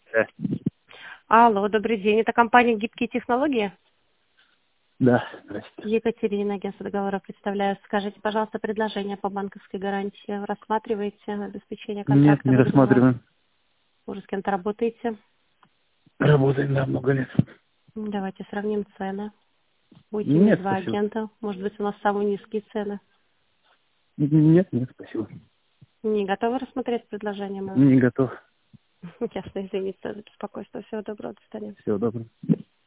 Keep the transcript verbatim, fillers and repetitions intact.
Да. Алло, добрый день. Это компания «Гибкие технологии». Да, здрасте. Екатерина, агентство договора представляю. Скажите, пожалуйста, предложение по банковской гарантии. Рассматриваете обеспечение Нет, контракта не выгодного? рассматриваем. Уже с кем-то работаете? Работаем, да, много лет. Давайте сравним цены. Будете иметь Нет, два спасибо. агента. Может быть, у нас самые низкие цены. Нет, нет, спасибо. Не готовы рассмотреть предложение мое? Не готов. Ясно, извините за беспокойство. Всего доброго, до свидания. Всего доброго.